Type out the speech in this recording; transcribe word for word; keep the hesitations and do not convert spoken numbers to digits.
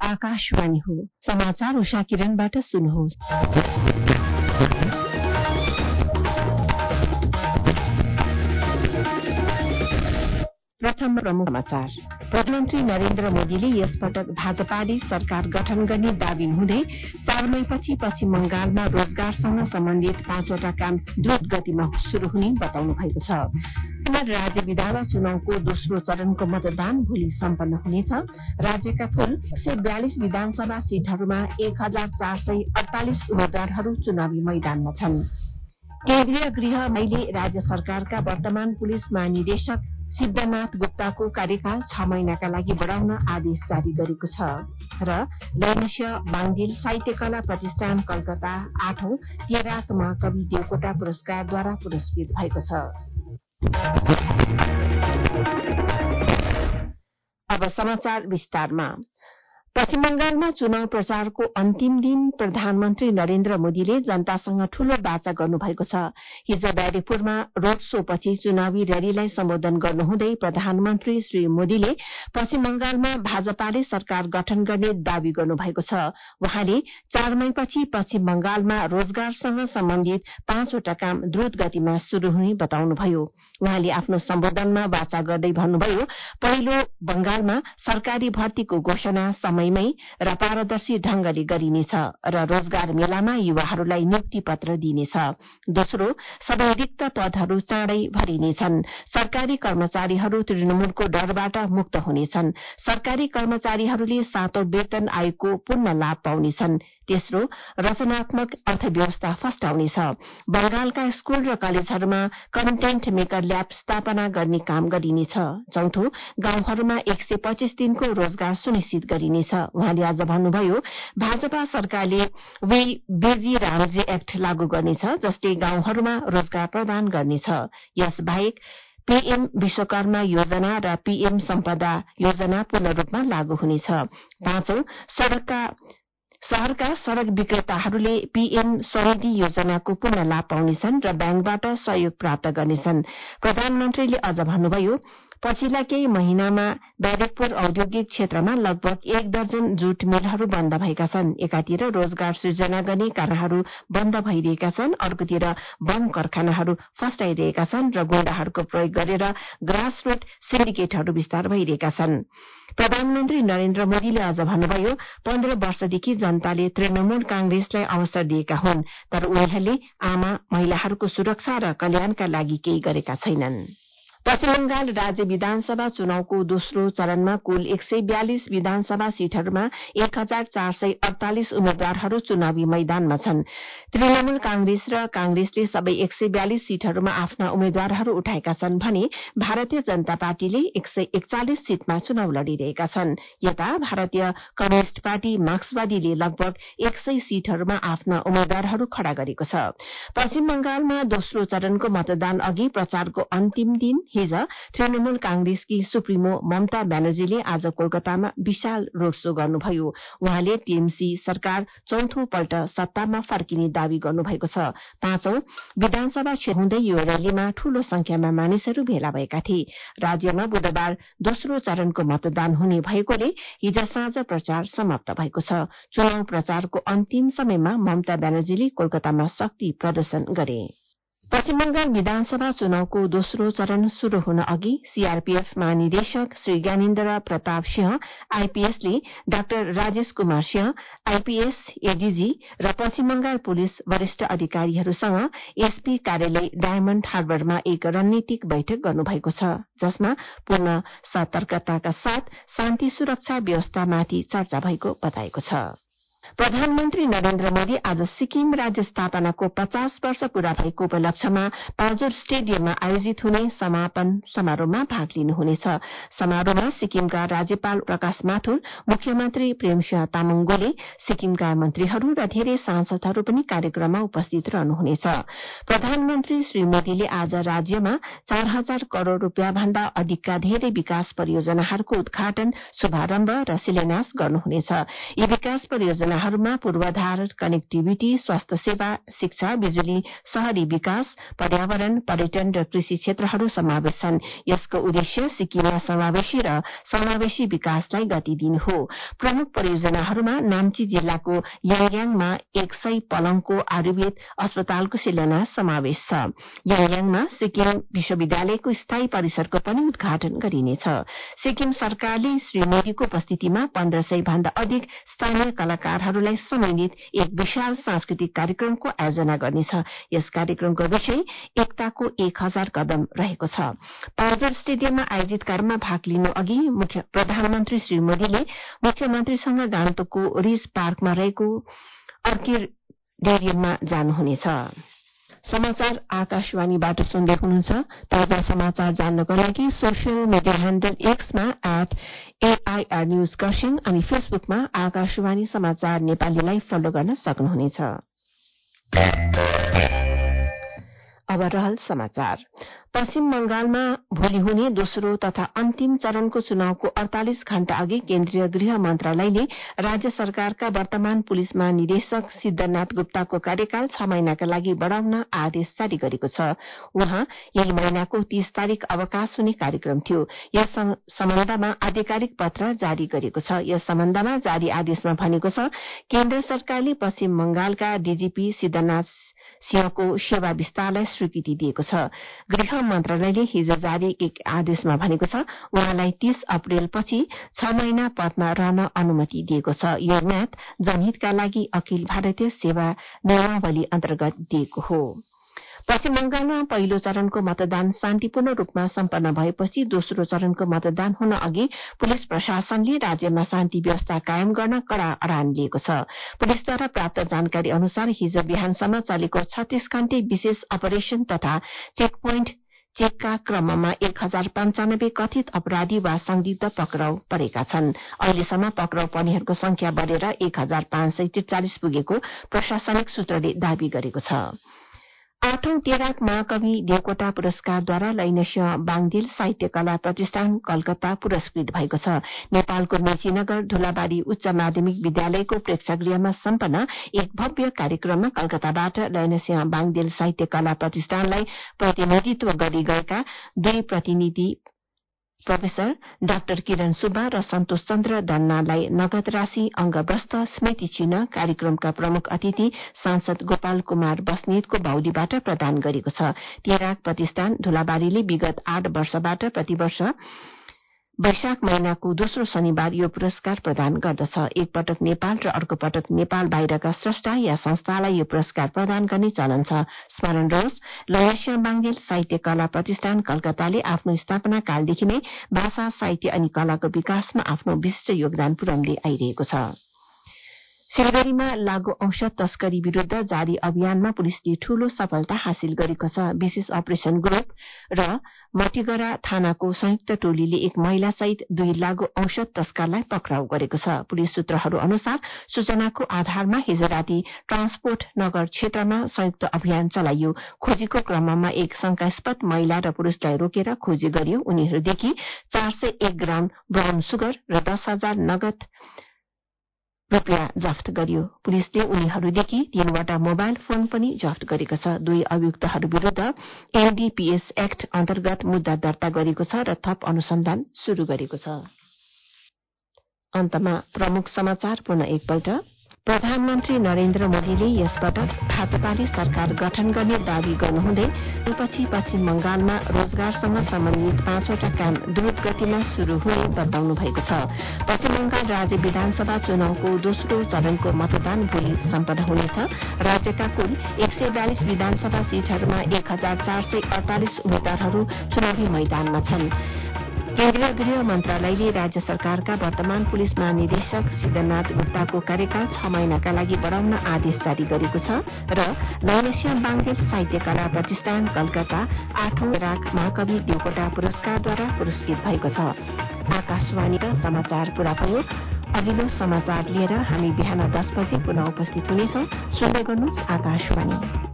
आकाशवाणी हो। समाचार उषा किरणबाट सुन्नुहोस्। प्रथम प्रमुख समाचार। प्रधानमन्त्री नरेन्द्र मोदीले यसपटक भाजपाले सरकार गठन गर्ने दावी हुँदै चार मईपछि पश्चिम बंगालमा रोजगारसँग सम्बन्धित पाँचवटा काम द्रुत गतिमा शुरू हुने बताउनु भएको छ। राज्य विधानसभा चुनावको दोस्रो चरणको मतदान भोलि सम्पन्न हुनेछ। राज्यका कुल एक सय बयालिस विधानसभा सीटहरूमा एक हजार चार सय अड़तालिस उम्मेद्वारहरू चुनावी मैदानमा छन्। केन्द्रीय गृह मन्त्रालयले राज्य सरकारका वर्तमान पुलिस महानिदेशक सिद्धनाथ गुप्ताको कार्यकाल छ महिनाका लागि बढ़ाउन आदेश जारी गरेको छ। र लैनस्य बाङ्गेल साहित्य कला प्रतिष्ठान कलकत्ता आठौं तेरात महाकवि देवकोटा पुरस्कारद्वारा पुरस्कृत भएको छ। अब समाचार विस्तारमा। पश्चिम बंगालमा चुनाव प्रचारको अन्तिम दिन प्रधानमन्त्री नरेन्द्र मोदीले जनतासँग ठूलो वाचा गर्नुभएको छ। हिज ब्यारेकपुरमा रोड शो पछि चुनावी रैलीलाई सम्बोधन गर्नुहुँदै प्रधानमन्त्री श्री मोदीले पश्चिम बंगालमा भाजपाले सरकार गठन गर्ने दावी गर्नुभएको छ। उहाँले चार मईपछि पश्चिम बंगालमा रोजगारसँग सम्बन्धित पाँचवटा काम द्रुत गतिमा शुरू हुने बताउनुभयो। उहाँले आफ्नो सम्बोधनमा वाचा गर्दै भन्नुभयो, पहिलो बंगालमा सरकारी भर्तीको घोषणा समयमै र पारदर्शी ढंगले गरिनेछ र रोजगार मेलामा युवाहरूलाई नियुक्ति पत्र दिइनेछ। दोस्रो, सबै रिक्त पदहरू चाँडै भरिनेछन्। सरकारी कर्मचारीहरू तृणमूलको डरबाट मुक्त हुनेछन्। सरकारी कर्मचारीहरूले सातौं वेतन आयोगको पूर्ण लाभ पाउनेछन्। तेस्रो, रचनात्मक अर्थव्यवस्था फस्टाउनेछ। बंगालका स्कूल र कलेजहरूमा कन्टेन्ट मेकर ल्याब स्थापना गर्ने काम गरिनेछ। चौथो, गाउँहरूमा एक सय पच्चीस दिनको रोजगार सुनिश्चित गरिनेछ। उहाँले अझ भन्नुभयो, भाजपा सरकारले वे बेजी रामजे एक्ट लागू गर्नेछ, जसले गाउँहरूमा रोजगार प्रदान गर्नेछ। यस बाहेक पीएम विश्वकर्मा योजना र पीएम सम्पदा योजना पूर्ण रूपमा लागू हुनेछ। पाँचौं, सड़कका शहरका सड़क विक्रेताहरूले पीएम स्वनिधि योजनाको पूर्ण लाभ पाउनेछन् र ब्याङ्कबाट सहयोग प्राप्त गर्नेछन्। प्रधानमन्त्रीले अझ भन्नुभयो, पछिल्ला केही महिनामा ब्यारेकपुर औद्योगिक क्षेत्रमा लगभग एक दर्जन जुट मिलहरू बन्द भएका छन्। एकातिर रोजगार सृजना गर्ने कारखानाहरू बन्द भइरहेका छन्, अर्कोतिर बम कारखानाहरू फस्टाइरहेका छन् र गुण्डाहरूको प्रयोग गरेर ग्रासरूट सिन्डिकेटहरू विस्तार भइरहेका छन्। प्रधानमन्त्री नरेन्द्र मोदीले अझ भन्नुभयो, पन्ध्र वर्षदेखि जनताले तृणमूल कांग्रेसलाई अवसर दिएका हुन्, तर उनीहरूले आमा महिलाहरूको सुरक्षा र कल्याणका लागि केही गरेका छैनन्। पश्चिम बंगाल राज्य विधानसभा चुनावको दोस्रो चरणमा कुल एक सय बयालिस विधानसभा सीटहरूमा एक हजार चार सय अड़तालिस उम्मेद्वारहरू चुनावी मैदानमा छन्। तृणमूल कांग्रेस र कांग्रेसले सबै एक सय बयालिस सीटहरूमा आफ्ना उम्मेद्वारहरू उठाएका छन् भने भारतीय जनता पार्टीले एक सय एकचालिस सीटमा चुनाव लड़िरहेका छन्। यता भारतीय कम्युनिष्ट पार्टी मार्क्सवादीले लगभग एक सय सीटहरूमा आफ्ना उम्मेद्वारहरू खड़ा गरेको छ। पश्चिम बंगालमा दोस्रो चरणको मतदान अघि प्रचारको अन्तिम दिन हिज तृणमूल कांग्रेसकी सुप्रिमो ममता ब्यानर्जीले आज कोलकातामा विशाल रोड शो गर्नुभयो। उहाँले टीएमसी सरकार चौथो पल्ट सत्तामा फर्किने दावी गर्नुभएको छ। पाँचौं विधानसभा क्षेत्र हुँदै यो रैलीमा ठूलो संख्यामा मानिसहरू भेला भएका थिए। राज्यमा बुधबार दोस्रो चरणको मतदान हुने भएकोले हिज साँझ प्रचार समाप्त भएको छ। चुनाव प्रचारको अन्तिम समयमा ममता ब्यानर्जीले कोलकातामा शक्ति प्रदर्शन गरे। पश्चिम बंगाल विधानसभा चुनावको दोस्रो चरण शुरू हुन अघि सीआरपीएफ महानिदेशक श्री ज्ञानेन्द्र प्रताप सिंह, आईपीएसले doctor Rajesh Kumar Singh, IPS ADG र पश्चिम बंगाल पुलिस वरिष्ठ अधिकारीहरूसँग एसपी कार्यालय डायमण्ड हार्बरमा एक रणनीतिक बैठक गर्नुभएको छ, जसमा पूर्ण सतर्कताका साथ शान्ति सुरक्षा व्यवस्थामाथि चर्चा भएको बताएको छ। प्रधानमन्त्री नरेन्द्र मोदी आज सिक्किम राज्य स्थापनाको पचास वर्ष पूरा भएको उपलक्ष्यमा पाल्जोर स्टेडियममा आयोजित हुने समापन समारोहमा भाग लिनुहुनेछ। समारोहमा सिक्किमका राज्यपाल प्रकाश माथुर, मुख्यमन्त्री प्रेमसिंह तामाङ गोले, सिक्किमका मन्त्रीहरू र धेरै सांसदहरू पनि कार्यक्रममा उपस्थित रहनुहुनेछ। प्रधानमन्त्री श्री मोदीले आज राज्यमा चार हजार करोड़ रूपियाँ भन्दा अधिकका धेरै विकास परियोजनाहरूको उद्घाटन, शुभारम्भ र शिलान्यास गर्नुहुनेछ। यी विकास परियोजना परियोजनाहरूमा पूर्वाधार कनेक्टिभिटी, स्वास्थ्य सेवा, शिक्षा, बिजुली, शहरी विकास, पर्यावरण, पर्यटन र कृषि क्षेत्रहरू समावेश छन्। यसको उद्देश्य सिक्किममा समावेशी र समावेशी विकासलाई गति दिनु हो। प्रमुख परियोजनाहरूमा नाम्ची जिल्लाको याङयाङमा एक सय पलङको आयुर्वेद अस्पतालको शिलान्यास समावेश छ। याङयाङमा सिक्किम विश्वविद्यालयको स्थायी परिसरको पनि उद्घाटन गरिनेछ। सिक्किम सरकारले श्री मोदीको उपस्थितिमा पन्ध्र सय भन्दा अधिक स्थानीय कलाकारहरूलाई सम्मिलित एक विशाल सांस्कृतिक कार्यक्रमको आयोजना गर्नेछ। यस कार्यक्रमको विषय एकताको एक हजार कदम रहेको छ। पाल्जर स्टेडियममा आयोजित कार्यक्रममा भाग लिनु अघि मुख्य प्रधानमन्त्री श्री मोदीले मुख्यमन्त्रीसँग गान्तोकको रिज पार्कमा रहेको अर्किडेरियममा जानुहुनेछ। समाचार आकाशवाणीबाट सुन्दै हुनुहुन्छ। ताजा समाचार जान्नको लागि सोसियल मिडिया ह्यान्डल एक्समा एट एआईआर न्यूज खरसाङ अनि फेसबुकमा आकाशवाणी समाचार नेपालीलाई फलो गर्न सक्नुहुनेछ। अब रहल समाचार। पश्चिम बंगालमा भोलि हुने दोस्रो तथा अन्तिम चरणको चुनावको अड़तालीस घण्टा अघि केन्द्रीय गृह मन्त्रालयले राज्य सरकारका वर्तमान पुलिस महानिदेशक सिद्धनाथ गुप्ताको कार्यकाल छ महिनाका लागि बढ़ाउन आदेश जारी गरेको छ। उहाँ यही महिनाको तीस तारिक अवकाश हुने कार्यक्रम थियो। यस सम्बन्धमा आधिकारिक पत्र जारी गरेको छ। यस सम्बन्धमा जारी आदेशमा भनेको छ, केन्द्र सरकारले पश्चिम बंगालका डीजीपी सिद्धनाथ सिंहको सेवा विस्तारलाई स्वीकृति दिएको छ। गृह मन्त्रालयले हिज जारी एक आदेशमा भनेको छ, उहाँलाई तीस अप्रेल पछि छ महिना पदमा रहन अनुमति दिएको छ। यो म्याद जनहितका लागि अखिल भारतीय सेवा नियमावली अन्तर्गत दिएको हो। पश्चिम बंगालमा पहिलो चरणको मतदान शान्तिपूर्ण रूपमा सम्पन्न भएपछि दोस्रो चरणको मतदान हुन अघि पुलिस प्रशासनले राज्यमा शान्ति व्यवस्था कायम गर्न कड़ा अडान लिएको छ। पुलिसद्वारा प्राप्त जानकारी अनुसार हिज बिहानसम्म चलेको छत्तीस घण्टे विशेष अपरेशन तथा चेक पोइन्ट चेकका क्रममा एक हजार पञ्चानब्बे कथित अपराधी वा संदिग्ध पक्राउ परेका छन्। अहिलेसम्म पक्राउ पर्नेहरूको संख्या बढ़ेर एक हजार पाँच सय त्रिचालिस पुगेको प्रशासनिक सूत्रले दावी गरेको छ। आठौं तेराक महाकवि देवकोटा पुरस्कारद्वारा लैनसिंह बाङदेल साहित्य कला प्रतिष्ठान कलकत्ता पुरस्कृत भएको छ। नेपालको मेचीनगर धुलाबारी उच्च माध्यमिक विद्यालयको प्रेक्षागृहमा सम्पन्न एक भव्य कार्यक्रममा कलकत्ताबाट लैनसिंह बाङदेल साहित्य कला प्रतिष्ठानलाई प्रतिनिधित्व गरी गएका दुई प्रतिनिधि प्रोफेसर डाक्टर किरण सुब्बा र सन्तोष चन्द्र दन्नालाई नगद राशि अंगवस्त्र स्मृति चिन्ह कार्यक्रमका प्रमुख अतिथि सांसद गोपाल कुमार बस्नेतको बाहुलीबाट प्रदान गरेको छ। तेराक प्रतिष्ठान धुलाबारीले विगत आठ वर्षबाट प्रतिवर्ष वैशाख महिनाको दोस्रो शनिबार यो पुरस्कार प्रदान गर्दछ। एक पटक नेपाल र अर्को पटक नेपाल बाहिरका स्रष्टा या संस्थालाई यो पुरस्कार प्रदान गर्ने चलन छ। स्मरण रहोस्, लैनसिंह बाङदेल साहित्य कला प्रतिष्ठान कलकत्ताले आफ्नो स्थापना कालदेखि नै भाषा, साहित्य अनि कलाको विकासमा आफ्नो विशिष्ट योगदान पुर्याउँदै आइरहेको छ। सिलगढ़ीमा लागू औषध तस्करी विरूद्ध जारी अभियानमा पुलिसले ठूलो सफलता हासिल गरेको छ। विशेष अपरेशन ग्रुप र मटिगरा थानाको संयुक्त टोलीले एक महिला सहित दुई लागू औषध तस्करलाई पक्राउ गरेको छ। पुलिस सूत्रहरू अनुसार सूचनाको आधारमा हिज राति ट्रान्सपोर्ट नगर क्षेत्रमा संयुक्त अभियान चलाइयो। खोजीको क्रममा एक शंकास्पद महिला र पुरूषलाई रोकेर खोजी गरियो। उनीहरूदेखि चार सय एक ग्राम ब्राउन सुगर र दस हजार नगद रूपियाँ जफ्त गरियो। पुलिसले उनीहरूदेखि तीनवटा मोबाइल फोन पनि जफ्त गरेको छ। दुई अभियुक्तहरू विरूद्ध एनडीपीएस एक्ट अन्तर्गत मुद्दा दर्ता गरेको छ र थप अनुसन्धान शुरू गरेको छ। अन्तमा प्रमुख समाचार पुनः एकपल्ट। प्रधानमन्त्री नरेन्द्र मोदीले यसपटक भाजपाले सरकार गठन गर्ने दावी गर्नुहुँदै पछि पश्चिम बंगालमा रोजगारसँग सम्बन्धित पाँचवटा काम द्रुत गतिमा शुरू हुने बताउनु भएको छ। पश्चिम बंगाल राज्य विधानसभा चुनावको दोस्रो चरणको मतदान भोलि सम्पन्न हुनेछ। राज्यका कुल एक सय बयालिस विधानसभा सीटहरूमा एक हजार चार सय अड़तालिस उम्मेद्वारहरू चुनावी मैदानमा छन्। केन्द्रीय गृह मन्त्रालयले राज्य सरकारका वर्तमान पुलिस महानिदेशक सिद्धनाथ गुप्ताको कार्यकाल छ महिनाका लागि बढ़ाउन आदेश जारी गरेको छ र लैनसिंह बाङदेल साहित्य कला प्रतिष्ठान कलकत्ता आठौं तेराक महाकवि देवकोटा पुरस्कारद्वारा पुरस्कृत भएको छ। आकाशवाणीका समाचार पूरा भयो। अघिल्लो समाचार लिएर हामी बिहान दस बजे पुनः उपस्थित हुनेछौं। सुन्दै गर्नुहोस् आकाशवाणी।